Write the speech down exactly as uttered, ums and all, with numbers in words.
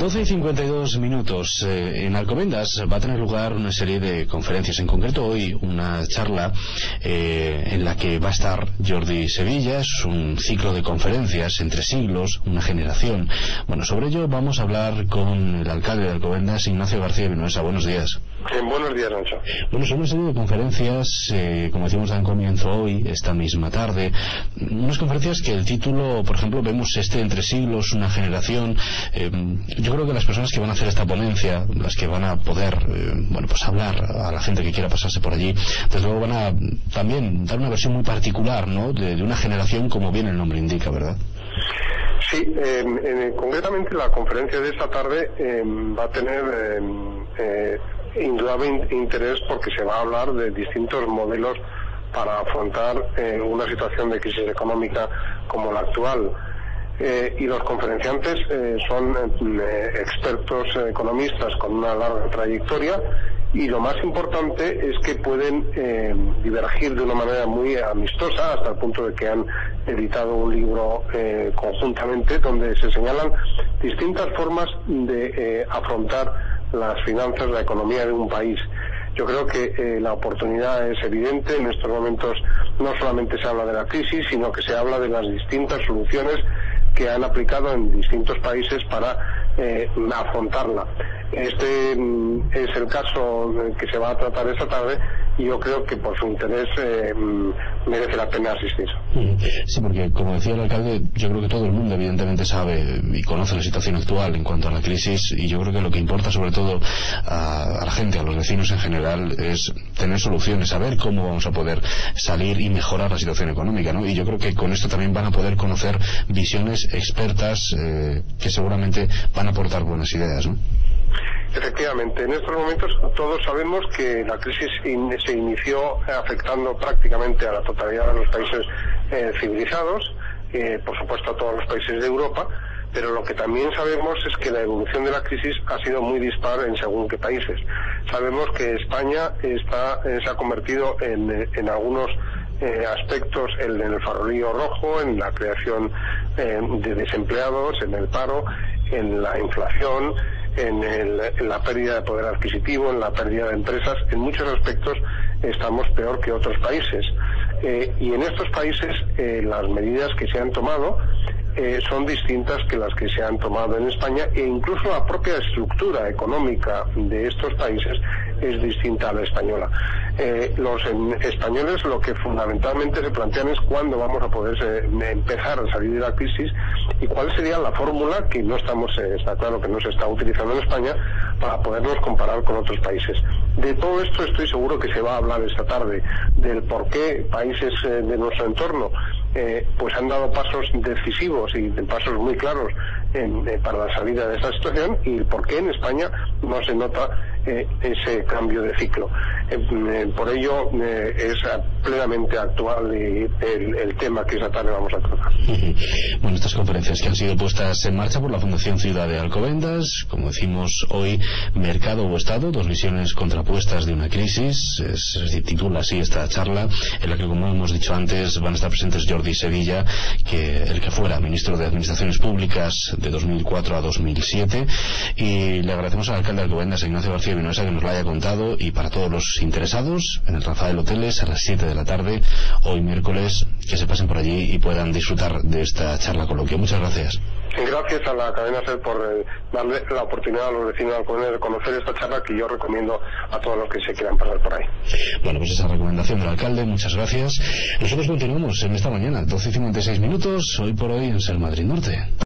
doce y cincuenta y dos minutos. Eh, en Alcobendas va a tener lugar una serie de conferencias, en concreto hoy una charla eh, en la que va a estar Jordi Sevilla. Es un ciclo de conferencias entre siglos, una generación. Bueno, sobre ello vamos a hablar con el alcalde de Alcobendas, Ignacio García Vinuesa. Buenos días. Sí, buenos días, Nacho. Bueno, son una serie de conferencias, eh, como decimos, dan comienzo hoy, esta misma tarde. Unas conferencias que el título, por ejemplo, vemos este entre siglos, una generación. Eh, yo creo que las personas que van a hacer esta ponencia, las que van a poder, eh, bueno, pues hablar a la gente que quiera pasarse por allí, desde luego van a también dar una versión muy particular, ¿no?, de, de una generación, como bien el nombre indica, ¿verdad? Sí, eh, eh, concretamente la conferencia de esta tarde eh, va a tener eh, eh, indudable interés porque se va a hablar de distintos modelos para afrontar eh, una situación de crisis económica como la actual. Eh, y los conferenciantes eh, son eh, expertos economistas con una larga trayectoria, y lo más importante es que pueden eh, divergir de una manera muy amistosa, hasta el punto de que han editado un libro eh, conjuntamente donde se señalan distintas formas de eh, afrontar las finanzas, la economía de un país. Yo creo que eh, la oportunidad es evidente. En estos momentos no solamente se habla de la crisis, sino que se habla de las distintas soluciones que han aplicado en distintos países para eh, afrontarla. Este mm, es el caso que se va a tratar esta tarde, y yo creo que por su interés eh, merece la pena asistir. Sí, porque como decía el alcalde, yo creo que todo el mundo evidentemente sabe y conoce la situación actual en cuanto a la crisis, y yo creo que lo que importa sobre todo a, a la gente, a los vecinos en general, es tener soluciones, saber cómo vamos a poder salir y mejorar la situación económica, ¿no? Y yo creo que con esto también van a poder conocer visiones expertas eh, que seguramente van a aportar buenas ideas, ¿no? Efectivamente, en estos momentos todos sabemos que la crisis in, se inició afectando prácticamente a la totalidad de los países eh, civilizados, eh, por supuesto a todos los países de Europa, pero lo que también sabemos es que la evolución de la crisis ha sido muy dispar en según qué países. Sabemos que España está, eh, se ha convertido en, en algunos eh, aspectos en el farolillo rojo, en la creación eh, de desempleados, en el paro, en la inflación, En, el, en la pérdida de poder adquisitivo, en la pérdida de empresas. En muchos aspectos estamos peor que otros países. Eh, y en estos países eh, las medidas que se han tomado eh, son distintas que las que se han tomado en España, e incluso la propia estructura económica de estos países es distinta a la española. Eh, los en, españoles lo que fundamentalmente se plantean es cuándo vamos a poder eh, empezar a salir de la crisis, y cuál sería la fórmula que no estamos, eh, está claro que no se está utilizando en España, para podernos comparar con otros países. De todo esto estoy seguro que se va a hablar esta tarde, del por qué países eh, de nuestro entorno eh, pues han dado pasos decisivos y de pasos muy claros en, eh, para la salida de esta situación, y por qué en España no se nota eh, ese cambio de ciclo. Eh, eh, por ello eh, es plenamente actual y el, el tema que esta tarde vamos a tratar. Bueno, estas conferencias que han sido puestas en marcha por la Fundación Ciudad de Alcobendas, como decimos hoy, Mercado o Estado, dos visiones contrapuestas de una crisis, es, se titula así esta charla, en la que, como hemos dicho antes, van a estar presentes Jordi Sevilla, que el que fuera ministro de Administraciones Públicas de dos mil cuatro a dos mil siete, y le agradecemos al alcalde de Alcobendas, Ignacio García Vinuesa, que nos lo haya contado, y para todos los interesados, en el Rafael Hoteles a las siete de la tarde, hoy miércoles, que se pasen por allí y puedan disfrutar de esta charla coloquio. Muchas gracias. Gracias a la cadena SER por eh, darle la oportunidad a los vecinos de Alcobendas de conocer esta charla, que yo recomiendo a todos los que se quieran pasar por ahí. Bueno, pues esa recomendación del alcalde, muchas gracias. Nosotros continuamos en esta mañana, doce y cincuenta y seis minutos, hoy por hoy en Ser Madrid Norte.